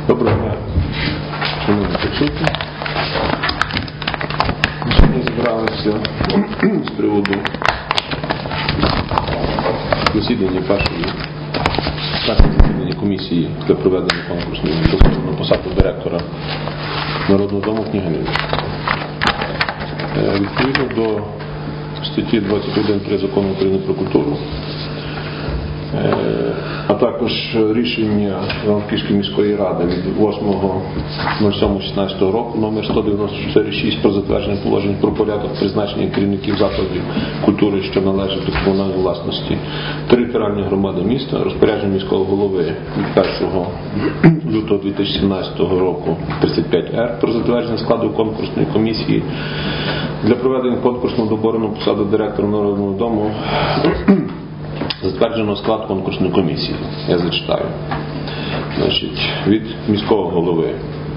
Доброго дня, шановні присутні. Ми зібралися з приводу засідання першої засідання комісії для проведення конкурсної на посаду директора Народного дому Княгинин. Відповідно до статті 21 Закону України про культуру, а також рішення Івано-Франківської міської ради від 8.07.16 року номер 194/6 про затвердження положень про порядок призначення керівників закладів культури, що належать до комунальної власності територіальної громади міста, розпорядження міського голови від 1 лютого 2017 року 35-Р про затвердження складу конкурсної комісії для проведення конкурсного добору на посаду директора Народного дому. Затверджено склад конкурсної комісії. Я зачитаю. Від міського голови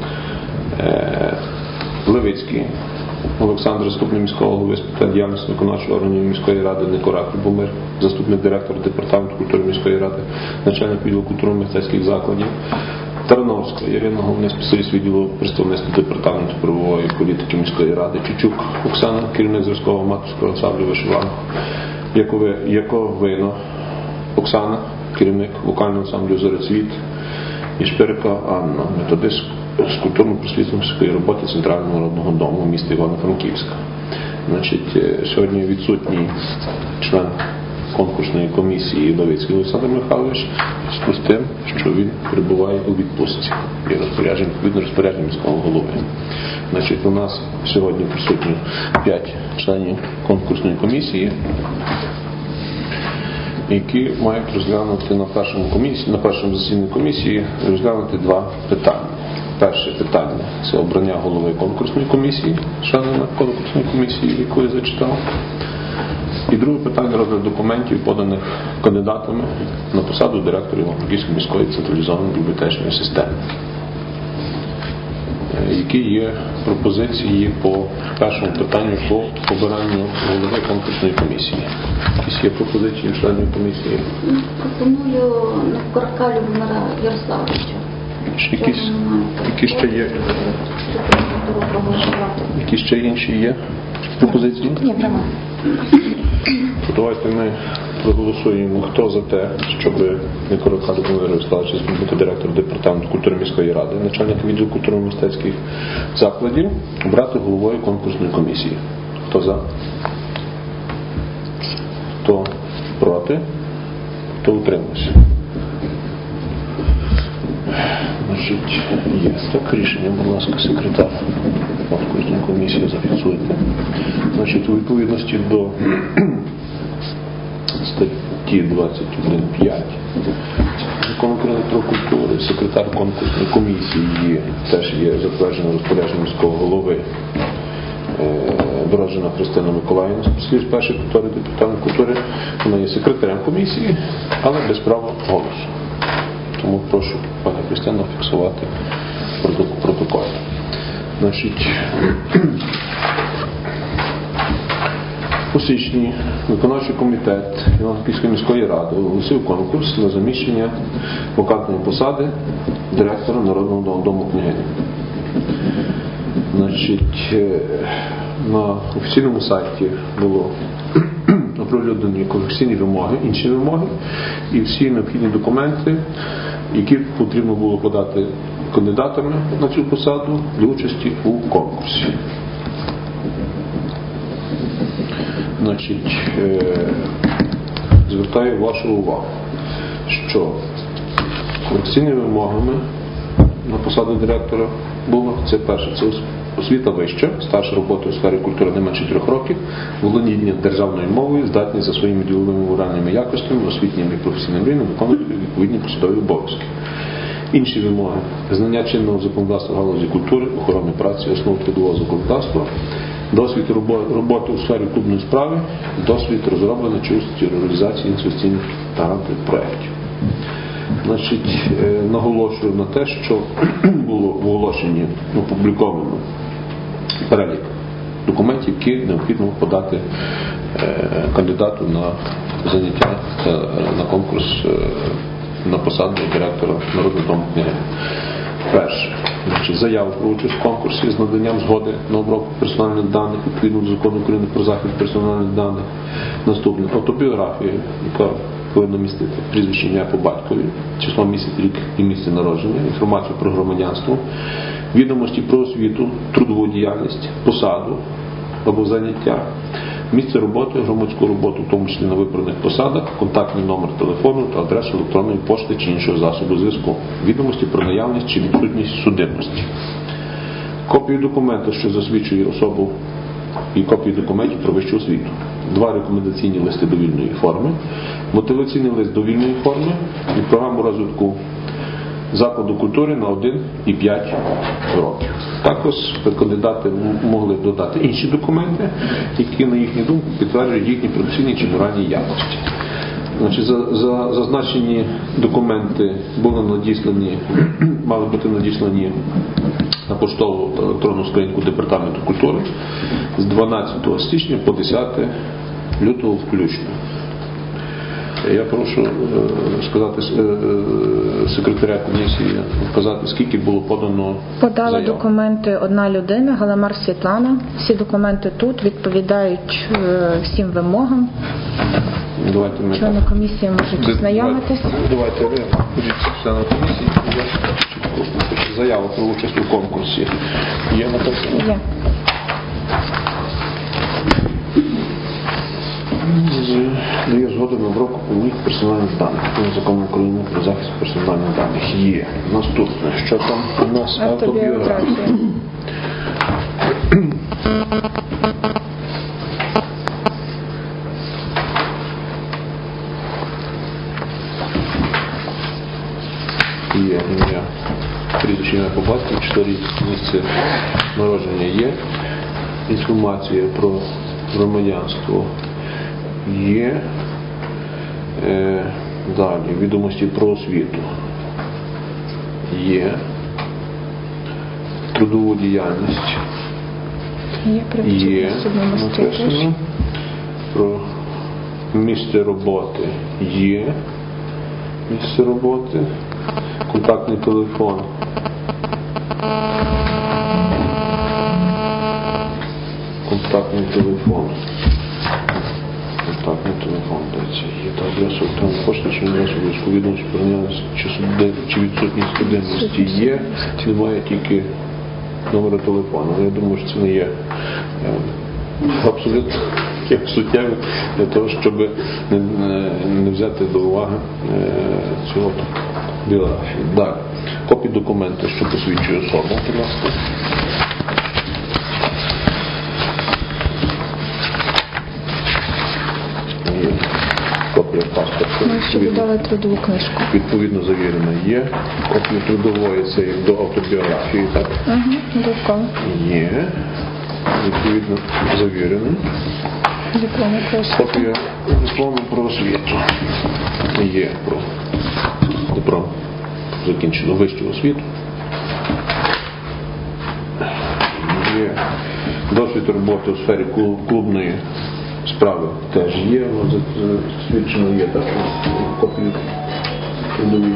Левицький Олександр, заступник міського голови з питань діяльності виконавчого органів міської ради Никорак Любомир, заступник директора департаменту культури міської ради, начальник відділу культурно-мистецьких закладів, Тарновська Ірина, головний спеціаліст відділу представництва департаменту правової політики міської ради, Чучук Оксана, керівник зразкового аматорського ансамблю вишиванок, Яковина Оксана, керівник вокального ансамблю «Зорецвіт», і Шпирика Анна, методист з культурно-просвітницької роботи Центрального народного дому міста Івано-Франківська. Сьогодні відсутній член конкурсної комісії Левицький Олександр Михайлович, з тим, що він перебуває у відпустці. Є відповідно розпорядження міського голови. У нас сьогодні присутні 5 членів конкурсної комісії, які мають розглянути на першому засіданні комісії розглянути 2 питання. Перше питання – це обрання голови конкурсної комісії, членами конкурсної комісії, яку я зачитав. І друге питання – розгляд документів, поданих кандидатами на посаду директора Івано-Франківської міської централізованої бібліотечної системи. Які є пропозиції по першому питанню по обиранню голови конкурсної комісії? Якісь є пропозиції членів комісії? Пропоную Никорака Любомира Ярославовича. Які ще інші є пропозиції? Ні, прямо. Давайте ми проголосуємо, хто за те, щоб Никорака Любомира Ярославовича бути директором департаменту культури міської ради, начальник відділу культурно-мистецьких закладів, обрати головою конкурсної комісії. Хто за? Хто проти? Хто утримався? Є. Так, рішення, будь ласка, секретар конкурсної комісії зафіксуйте. У відповідності до статті 21.5 Закону України про культуру, секретар конкурсної комісії теж є затверджено розпорядженням міського голови Дорожина Христина Миколаївна, спеціаліст першої повтори департаменту культури. Вона є секретарем комісії, але без права голосу. Тому прошу пана Христину фіксувати протокол. У січні виконавчий комітет Івано-Франківської міської ради оголосив конкурс на заміщення вакантної посади директора Народного дому Княгинин. На офіційному сайті було оприлюднені колекційні вимоги, інші вимоги і всі необхідні документи, які потрібно було подати кандидатами на цю посаду для участі у конкурсі. Звертаю вашу увагу, що колекційними вимогами на посаду директора було це перше, це освіта вища, стаж роботи у сфері культури не менше 3 років, володіння державною мовою, здатність за своїми діловими моральними якостями, освітнім і професійним рівнем виконувати відповідні посадові обов'язки. Інші вимоги – знання чинного законодавства в галузі культури, охорони праці, основ трудового законодавства, досвід роботи у сфері клубної справи, досвід розроблення чи участі у реалізації інвестиційних та грантових проєктів. Наголошую на те, що було в оголошенні опубліковано перелік документів, які необхідно подати кандидату на заняття на конкурс на посаду директора Народного дому Княгинин. Перше. Заяву про участь в конкурсі з наданням згоди на обробку персональних даних відповідно до Закону України про захист персональних даних. Наступне. Автобіографія, яка повинна містити прізвище, ім'я по батькові, число, місяць, рік і місце народження, інформацію про громадянство, відомості про освіту, трудову діяльність, посаду або заняття, місце роботи, громадську роботу, в тому числі на вибраних посадах, контактний номер телефону та адресу електронної пошти чи іншого засобу зв'язку, відомості про наявність чи відсутність судимості, копію документу, що засвідчує особу, і копії документів про вищу освіту, 2 рекомендаційні листи довільної форми, мотиваційний лист довільної форми і програму розвитку закладу культури на 1 і 5 років. Також кандидати могли додати інші документи, які, на їхню думку, підтверджують їхні професійні чи моральні якості. Значить, зазначені документи були надіслані, мали бути надіслані на поштову та електронну скриньку Департаменту культури з 12 січня по 10 лютого включно. Я прошу сказати секретаря комісії, вказати, скільки було подано Подала заяв. документи одна людина, Галимар Світлана. Всі документи тут відповідають всім вимогам. Давайте ми Члени комісії можуть ознайомитись. Давайте ви ходіть члени комісії. Заяву про участь у конкурсі є написано? Є. Дає згоду на обробку повних персональних даних. Закон України про захист персональних даних є. Наступне, що там у нас? Автобіографія. Є ім'я, прізвище, ім'я по батькові, 4 місце народження є. Інформація про громадянство є. Далі, відомості про освіту є. Трудову діяльність є. Написано. Про місце роботи є. Місце роботи. Контактний телефон. Контактний телефон. Контактний телефон, дається. Є та адреса електронної пошти, чи адреса зв'язку, відомості про наявність чи відсутність судимості є. Немає тільки номера телефону. Я думаю, що це не є абсолютно суттєвим для того, щоб не взяти до уваги цього біографії. Далі. Копії документу, що посвідчує особу, будь ласка. Є. Копія паспорту. Ми ще додали трудову книжку. Відповідно завірена є. Копія трудової, це як до автобіографії, так? Додатково. Є. Відповідно завірена. Дипломи про освіту. Копія диплому про освіту. Є про диплом закінчено вищу освіту. Є досвід роботи у сфері клубної справи теж є. Засвідчено є так, копію трудові.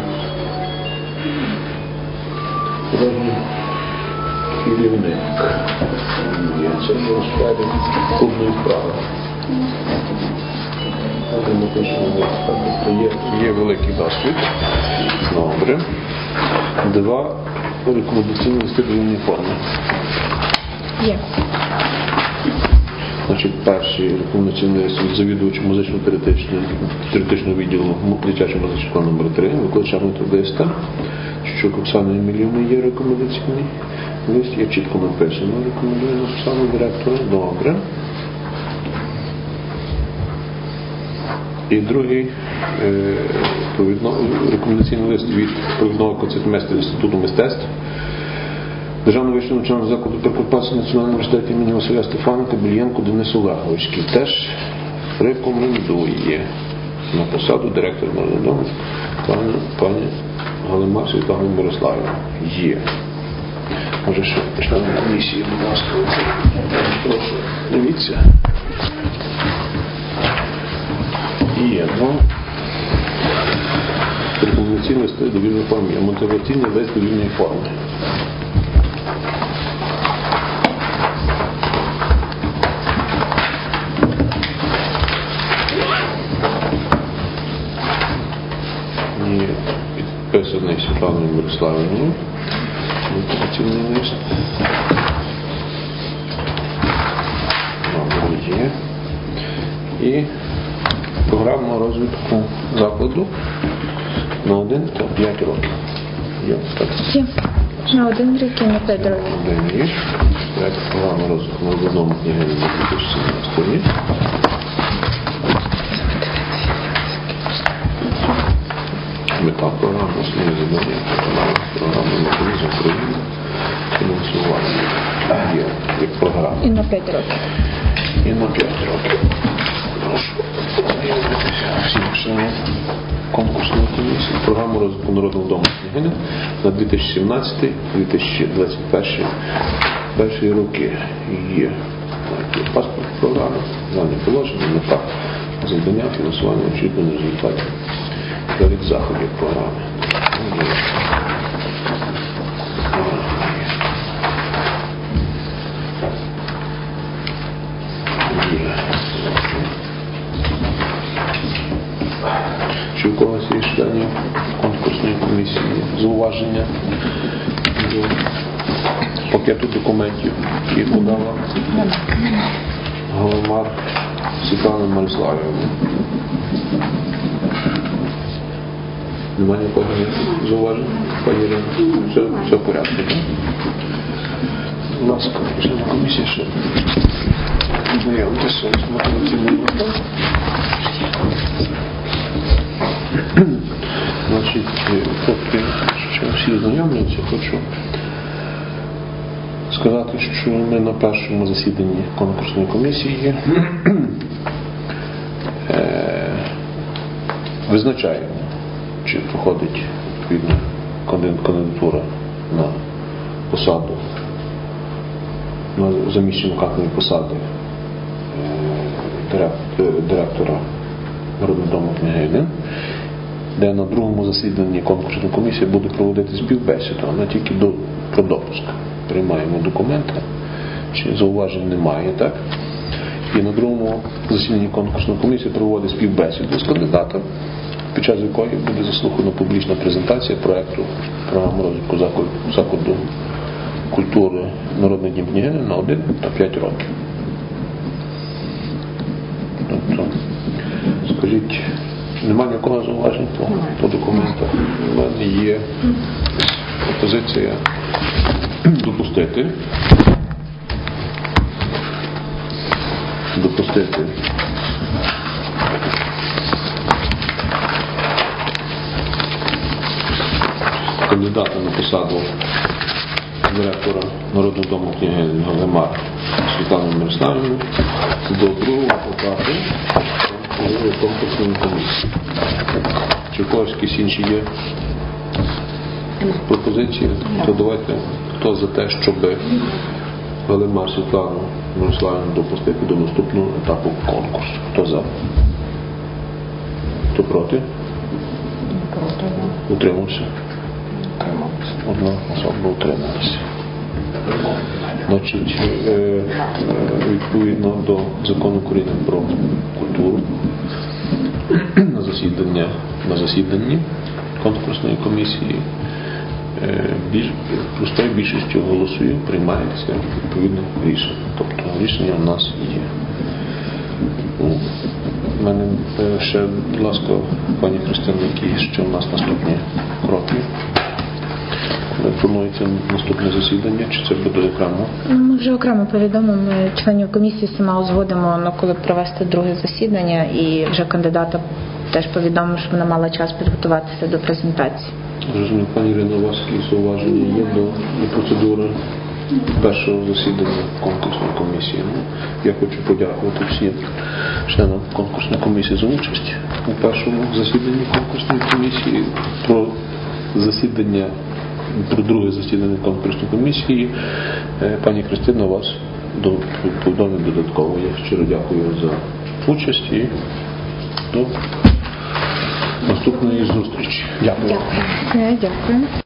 Керівник. Є це у сфері клубної справи. Є великий досвід. Добре. 2 рекомендаційні листи довільної форми. Є. Значить, перший рекомендаційний лист від завідувача музично-теоретичного відділу дитячого музичного школи номер 3, викладача методиста, що Оксани Емілівни є рекомендаційний лист, є чітко написано, рекомендую Оксану директора. Добре. І другий рекомендаційний лист від провідного концертмейстера Інституту мистецтв Державного вищого навчального закладу Прикарпатського національного університету імені Василя Стефаника Більєнко Денис Олегович, який теж рекомендує на посаду директора Народного дому пані Галимар Світлану Мирославівну. Є. Може, ще члени комісії, будь ласка, прошу, дивіться. Є, Рекомендаційний лист у довільній формі, а мотиваційний лист у вільній формі. І підписаний Світланою Мирославівною. Мотиваційний лист. Є. І програма розвитку закладу на 1 та 5 років. Є, так? Є. На 1 рік і на 5 років. Один рік. Проект програми розвитку на одному книгі на 2017 рік. Мета програми, основні завдання, програми механізм України, фінансування. Є як програма. І на 5 років. І на 5 років. Прошу ознайомитися всім членам конкурсної комісії. Програму розвитку Народного дому княгині на 2017-2021 роки. Є паспорт програми, дані положення, мета, завдання, фінансування, очікування результатів, перелік заходів програми. Чи у когось є членів конкурсної комісії зауваження до пакету документів, які подала Галимар Світлана Мирославівна? Немає нікого зауважень? Пані Ірина? Все в порядку, так? Будь ласка, члени комісії ще знайомтеся з мотиваційним листом. Значить, поки ще всі знайомляться, хочу сказати, що ми на першому засіданні конкурсної комісії визначаємо, чи проходить відповідна кандидатура на посаду, на заміщення вакантної посади директора Народного дому княгині, де на другому засіданні конкурсної комісії буде проводити співбесіду, а не тільки про допуск. Приймаємо документи, чи зауважень немає, так? І на другому засіданні конкурсної комісії проводить співбесіду з кандидатом, під час якої буде заслухана публічна презентація проєкту програми розвитку закладу культури Народний дім княгині на 1 та 5 років. Тобто, скажіть, немає ніякого зауважень по документах? У мене є пропозиція допустити кандидата на посаду директора Народного дому княгині Галимар Світлану Мирославівну до другого етапу конкурсної комісії. Чи в когось якісь інші є пропозиції? То давайте, хто за те, щоб Галимар Світлану Мирославівну допустити до наступного етапу конкурсу? Хто за? Хто проти? Утримався? Одна особа утрималася. Значить, відповідно до Закону України про культуру на засіданні конкурсної комісії простою більшістю голосів приймається відповідне рішення. Тобто рішення у нас є. У мене ще, будь ласка, пані Христина, які ще у нас наступні кроки? Планується наступне засідання, чи це буде окремо? Ми вже окремо повідомимо членів комісії, сама узгодимо, коли провести друге засідання, і вже кандидата теж повідомимо, щоб вона мала час підготуватися до презентації. Розумію, пані Ірина, у вас якісь зауваження є до процедури першого засідання конкурсної комісії? Я хочу подякувати всім членам конкурсної комісії за участь у першому засіданні конкурсної комісії. Про друге засідання конкурсної комісії пані Христина вас повідомить додатково. Я щиро дякую за участь і до наступної зустрічі. Дякую. Дякую.